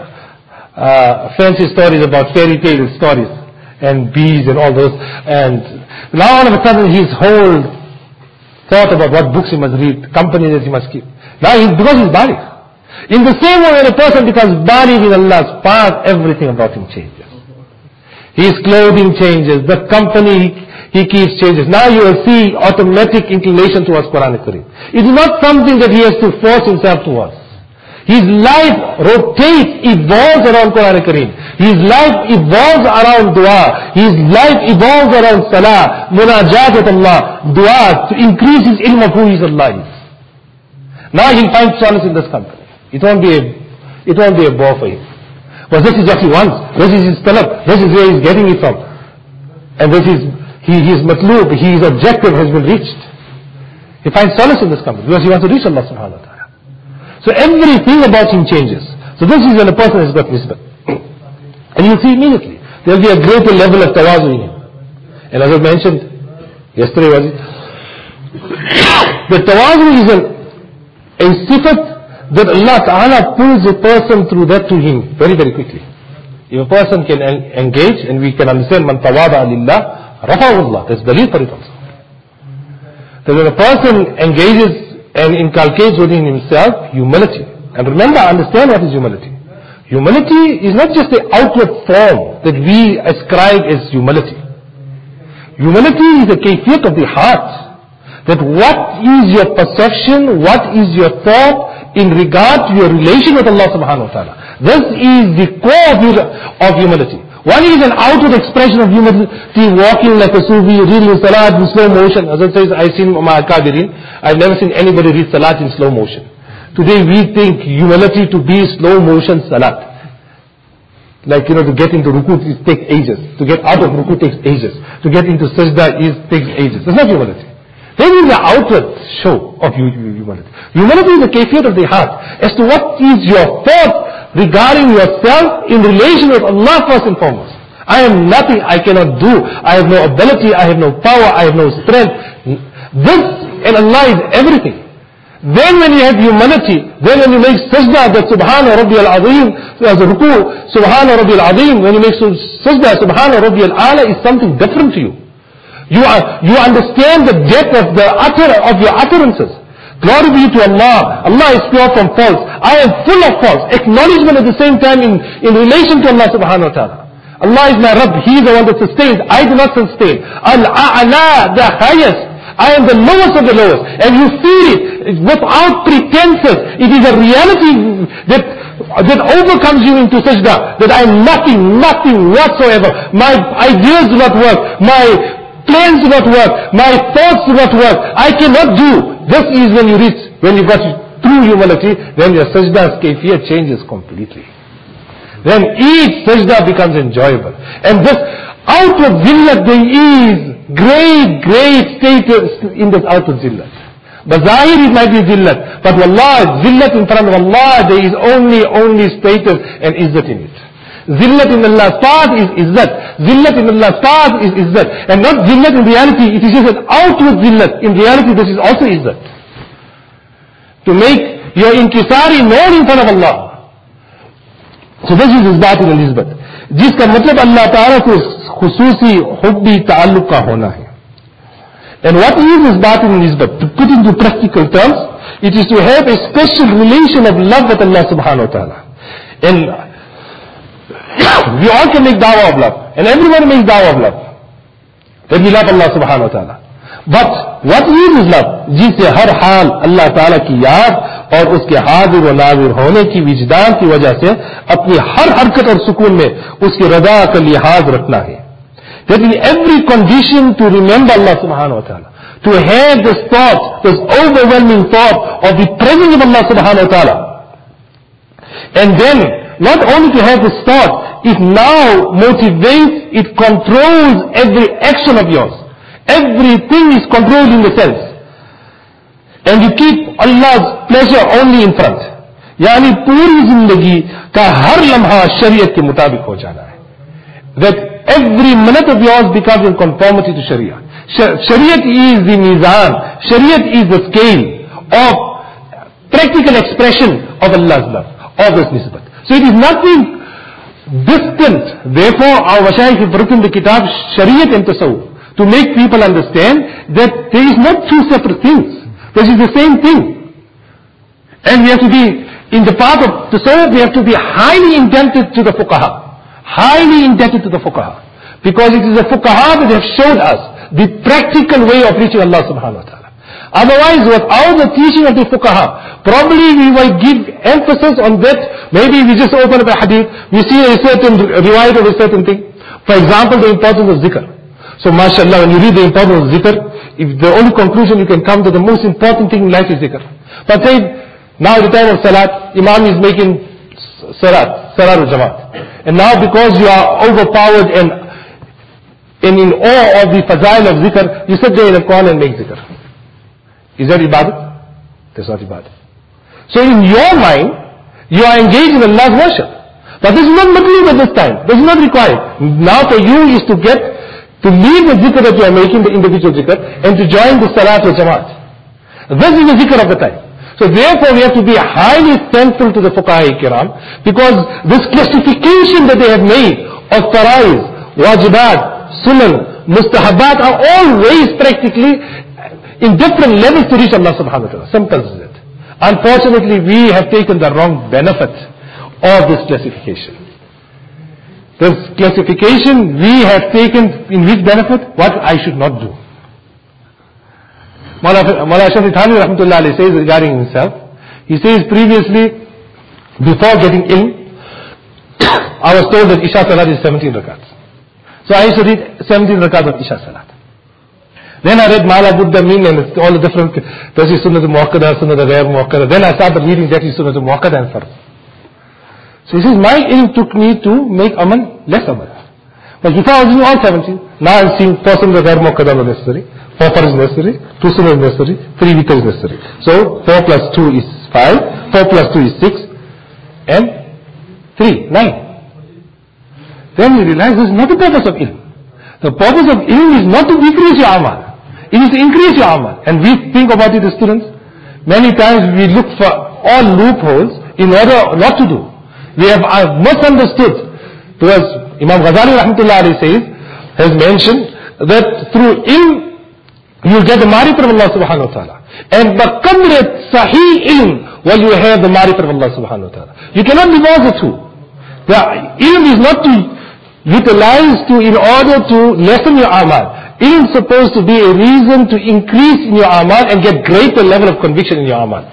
fancy stories about fairy tale stories and bees and all those. And now all of a sudden his whole thought about what books he must read, company that he must keep. Now because he's Bali. In the same way when a person becomes Bali with Allah's path, everything about him changes. His clothing changes, the company he keeps changes. Now you will see automatic inclination towards Quran Kareem. It is not something that he has to force himself towards. His life rotates, evolves around Quran Kareem. His life evolves around dua. His life evolves around salah, munajat with Allah, dua, to increase his ilm of who his Allah is. Now he'll find solace in this company. It won't be a bore for him. But this is what he wants. This is his talab. This is where he's getting it from. And this is his matloob, his objective has been reached. He finds solace in this company because he wants to reach Allah subhanahu wa ta'ala. So everything about him changes. So this is when a person has got nisbah. And you see immediately, there will be a greater level of tawazu in him. And as I mentioned yesterday, was it? The tawazu is a sifat that Allah Ta'ala pulls a person through that to him very, very quickly. If a person can engage, and we can understand, man tawada lillah, rafa'u Allah. There's dalil for it also. That when a person engages and inculcates within himself humility. And remember, understand what is humility. Humility is not just the outward form that we ascribe as humility. Humility is a kayfiyat of the heart. That what is your perception, what is your thought in regard to your relation with Allah subhanahu wa ta'ala. This is the core of humility. One is an outward expression of humility, walking like a Sufi, reading salat in slow motion. As I say, I've seen my akabirin. I've never seen anybody read salat in slow motion. Today we think humility to be slow motion salat. Like, to get into ruku it takes ages. To get out of ruku takes ages. To get into sajda takes ages. That's not humility. That is the outward show of humility. Humility is the kayfiyat of the heart. As to what is your thought regarding yourself in relation with Allah first and foremost. I am nothing, I cannot do, I have no ability, I have no power, I have no strength. This and Allah is everything. Then when you have humanity, then when you make sajda, that Subhana Rabbi al-Azim, as a ruku, Subhana Rabbi al-Azim, when you make sajda, Subhana Rabbi al-Ala is something different to you. You understand the depth of your utterances. Glory be to Allah. Allah is pure from faults. I am full of faults. Acknowledgement at the same time in relation to Allah subhanahu wa ta'ala. Allah is my Rabb. He is the one that sustains. I do not sustain. Al-A'la, the highest. I am the lowest of the lowest. And you feel it without pretenses. It is a reality that overcomes you into sajda. That I am nothing whatsoever. My ideas do not work. My plans do not work. My thoughts do not work. I cannot do. This is when you got true humility, then your sajda's kayfiyat changes completely. Then each sajda becomes enjoyable. And this outward zillat, there is great status in this outward zillat. Bazahir it might be zillat, but wallah, zillat in front of Allah, there is only status and izzat in it. Zillat in Allah's path is izzat. Zillat in Allah's path is izzat. And not zillat in reality, it is just an outward zillat. In reality, this is also izzat. To make your inkisari known in front of Allah. So this is isbat in al-izbat. जिसका मतलब अल्लाह ताला को खुसूसी हुब्बी ताल्लुक का होना है. And what is isbat in nisbat? To put into practical terms, it is to have a special relation of love with Allah subhanahu wa ta'ala. And we all can make da'wah of love. And everyone makes da'wah of love. That we love Allah subhanahu wa ta'ala. But what is love? जिससे हर हाल अल्लाह ताला की याद और उसके हाजिर व नाजिर होने की विजदान की वजह से अपनी हर हरकत और सुकून में उसकी रजा का लिहाज रखना है. That in every condition to remember Allah subhanahu wa ta'ala. To have this thought, this overwhelming thought of the presence of Allah subhanahu wa ta'ala. And then, not only to have this thought, it now motivates, it controls every action of yours. Everything is controlled in the sense. And you keep Allah's pleasure only in front. यानी पूरी जिंदगी का हर लम्हा शरीयत के मुताबिक हो जाना है. That every minute of yours becomes in conformity to Sharia. Shariat is the mizan. Shariat is the scale of practical expression of Allah's love, of His nisbat. So it is nothing distant. Therefore, our Mashayikh have written the kitab Shariat and Tasawwuf to make people understand that there is not two separate things. This is the same thing. And we have to be, in the path of Tasawwuf, we have to be highly indebted to the fuqaha. Highly indebted to the fuqaha. Because it is the fuqaha that have showed us the practical way of reaching Allah subhanahu wa ta'ala. Otherwise, without the teaching of the fuqaha, probably we might give emphasis on that. Maybe we just open up a hadith, we see a certain riwayat of a certain thing. For example, the importance of zikr. So mashallah, when you read the importance of zikr, if the only conclusion you can come to, the most important thing in life is zikr. But say, now at the time of salat, Imam is making salat al-jamaat. And now because you are overpowered and in awe of the fazail of zikr, you sit there in a corner and make zikr. Is that ibadat? That's not ibadat. So in your mind, you are engaged in Allah's worship. But this is not matlub at this time. This is not required. Now for you is to leave the zikr that you are making, the individual zikr, and to join the salat al-jamaat. This is the zikr of the time. So therefore we have to be highly thankful to the fuqaha kiram, because this classification that they have made of faraiz, wajibat, sunan, mustahabat are all raised practically in different levels to reach Allah subhanahu wa ta'ala. Simple as that. Unfortunately, we have taken the wrong benefit of this classification. This classification we have taken in which benefit? What I should not do. Mawlana Ashraf Thani rahmatullah alayhi says regarding himself, he says previously, before getting ilm, I was told that Isha Salat is 17 rakats. So I used to read 17 rakats of Isha Salat. Then I read Mala Buddha Min and all the different, this is Sunnat al-Muakkada, Sunnat al-Ghair Muakkada. Then I started reading that is Sunnat al-Muakkada and Farz. So he says, my ilm took me to make amal, less amal. But before I was doing all 17, now I'm seeing 4 Sunnat al-Ghair Muakkada are necessary, 4 Farz is necessary, 2 Sunnah is necessary, 3 Witr is necessary. So 4 plus 2 is 5, 4 plus 2 is 6, and 3, 9. Then we realize this is not the purpose of ilm. The purpose of ilm is not to decrease your amal. It is to increase your amal. And we think about it as students. Many times we look for all loopholes in order not to do. We have misunderstood. Because Imam Ghazali rahmatullah alayhi has mentioned that through ilm you get the ma'rifah of Allah subhanahu wa ta'ala. And baqadr sahih ilm while you have the ma'rifah of Allah subhanahu wa ta'ala. You cannot divorce the two. The ilm is not to utilize in order to lessen your amal. Ilm is supposed to be a reason to increase in your amal and get greater level of conviction in your amal.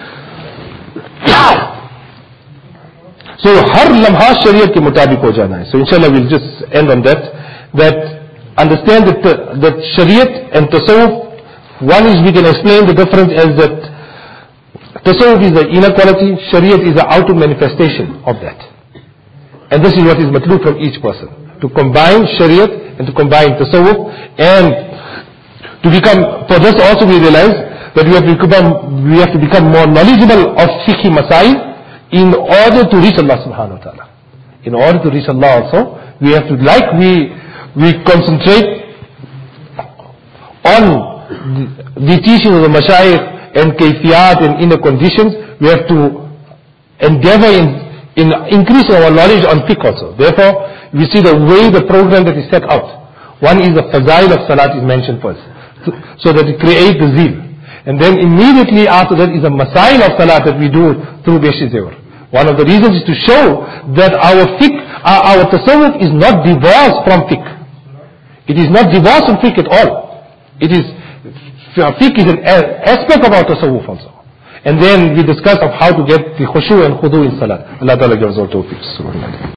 So har lamha shariat ke mutabik ho jana hai. So inshallah we'll just end on that understand that shariat and tasawwuf, one is we can explain the difference as that tasawwuf is the inner quality, shariat is the outer manifestation of that. And this is what is matlub from each person. To combine shariat and to combine tasawwuf, and to become, for this also we realize that we have to become more knowledgeable of fiqh masail in order to reach Allah subhanahu wa ta'ala. In order to reach Allah also, we have to, like we concentrate on the teaching of the mashayikh and kayfiyat and inner conditions, we have to endeavor in increasing our knowledge on fiqh also. Therefore, we see the way the program that is set out. One is the fazail of salat is mentioned first, so that it creates the zeal. And then immediately after that is a masail of salat that we do through Beshi Zewar. One of the reasons is to show that our fiqh, our tasawwuf is not divorced from fiqh. It is not divorced from fiqh at all. It is, fiqh is an aspect of our tasawwuf also. And then we discuss of how to get the khushu and khudu in salat. Allah Ta'ala gives all tawfiq.